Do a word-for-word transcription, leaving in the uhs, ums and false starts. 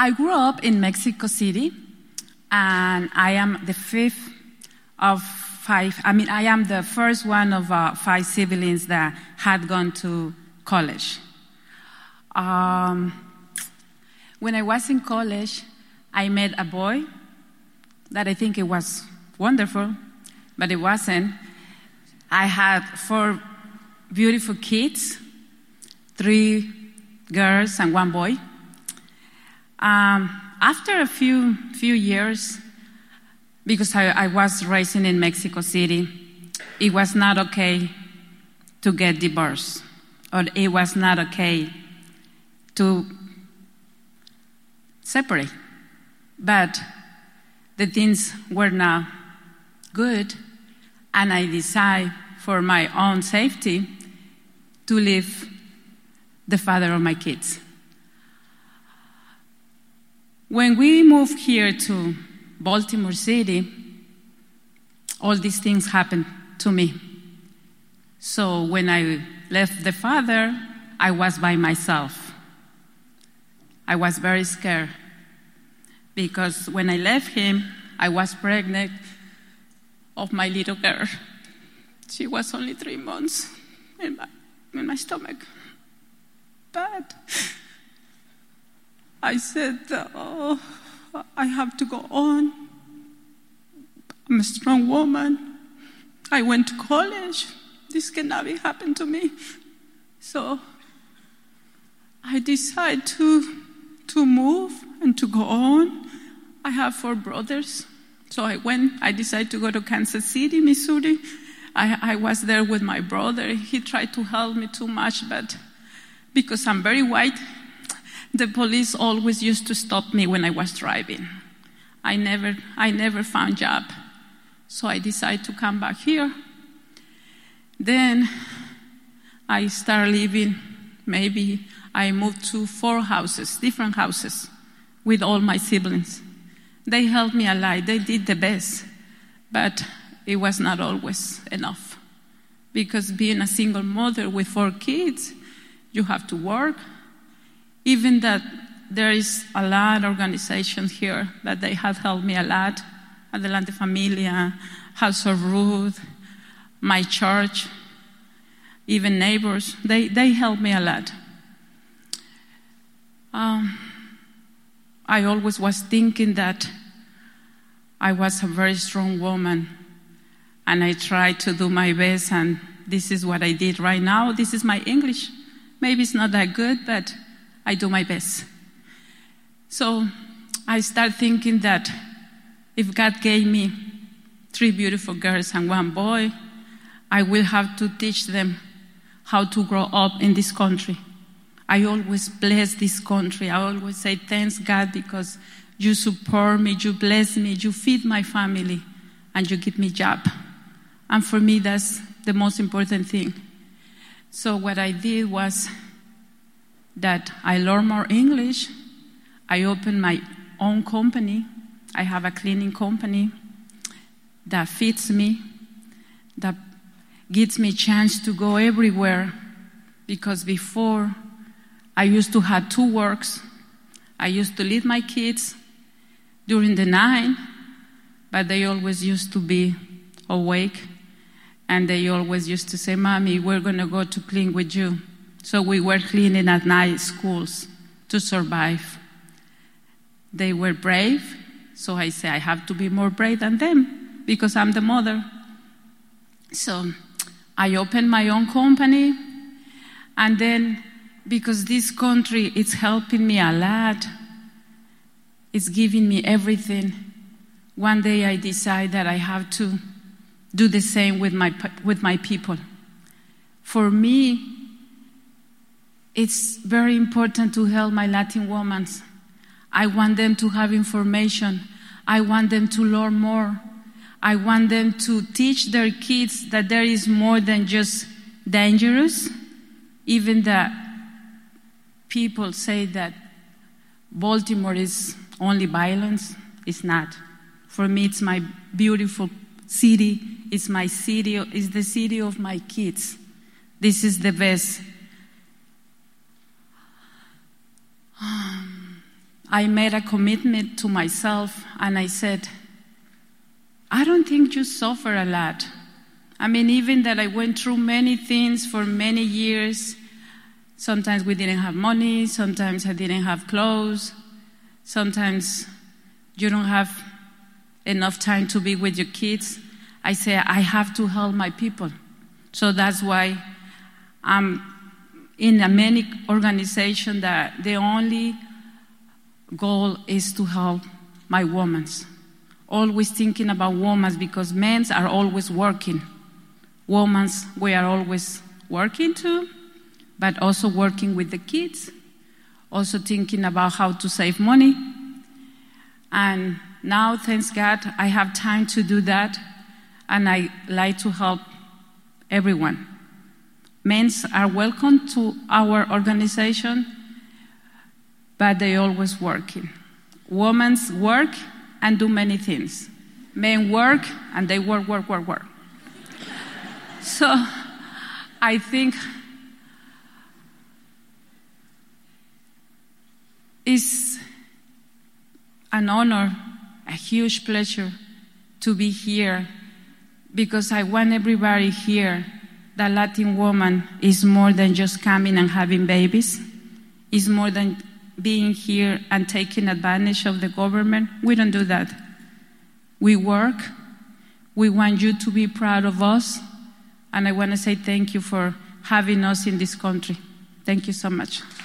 I grew up in Mexico City, and I am the fifth of five. I mean, I am the first one of uh, five siblings that had gone to college. Um, when I was in college, I met a boy that I think it was wonderful, but it wasn't. I had four beautiful kids, three girls and one boy. Um, after a few few years, because I, I was raised in Mexico City, it was not okay to get divorced, or it was not okay to separate. But the things were not good, and I decided for my own safety to leave the father of my kids. When we moved here to Baltimore City, all these things happened to me. So when I left the father, I was by myself. I was very scared because when I left him, I was pregnant of my little girl. She was only three months in my, in my stomach. But I said, oh, I have to go on. I'm a strong woman. I went to college. This cannot be happen to me. So I decided to, to move and to go on. I have four brothers. So I went, I decided to go to Kansas City, Missouri. I, I was there with my brother. He tried to help me too much, but because I'm very white, the police always used to stop me when I was driving. I never, I never found a job. So I decided to come back here. Then I started living, maybe I moved to four houses, different houses, with all my siblings. They helped me a lot. They did the best. But it was not always enough. Because being a single mother with four kids, you have to work. Even that there is a lot of organizations here that they have helped me a lot. Adelante Familia, House of Ruth, my church, even neighbors, they, they helped me a lot. Um, I always was thinking that I was a very strong woman, and I tried to do my best, and this is what I did right now. This is my English. Maybe it's not that good, but I do my best. So I started thinking that if God gave me three beautiful girls and one boy, I will have to teach them how to grow up in this country. I always bless this country. I always say, thanks God, because you support me, you bless me, you feed my family, and you give me a job. And for me, that's the most important thing. So what I did was that I learned more English. I opened my own company. I have a cleaning company that feeds me, that gives me a chance to go everywhere. Because before, I used to have two works. I used to leave my kids during the night, but they always used to be awake. And they always used to say, Mommy, we're going to go to clean with you. So we were cleaning at night schools to survive. They were brave, so I say I have to be more brave than them because I'm the mother. So I opened my own company, and then because this country is helping me a lot, it's giving me everything. One day I decide that I have to do the same with my with my people. For me, it's very important to help my Latin women. I want them to have information. I want them to learn more. I want them to teach their kids that there is more than just dangerous. Even that people say that Baltimore is only violence. It's not. For me, it's my beautiful city. It's my city. It's the city of my kids. This is the best. Um, I made a commitment to myself, and I said, I don't think you suffer a lot. I mean, even that I went through many things for many years. Sometimes we didn't have money, sometimes I didn't have clothes, sometimes you don't have enough time to be with your kids. I say, I have to help my people. So that's why I'm in a many organization that the only goal is to help my women. Always thinking about women, because men are always working. Women, we are always working too, but also working with the kids, also thinking about how to save money. And now, thanks God, I have time to do that, and I like to help everyone. Men are welcome to our organization, but they always working. Women work and do many things. Men work and they work, work, work, work. So I think it's an honor, a huge pleasure to be here, because I want everybody here that Latin woman is more than just coming and having babies. It's more than being here and taking advantage of the government. We don't do that. We work. We want you to be proud of us. And I want to say thank you for having us in this country. Thank you so much.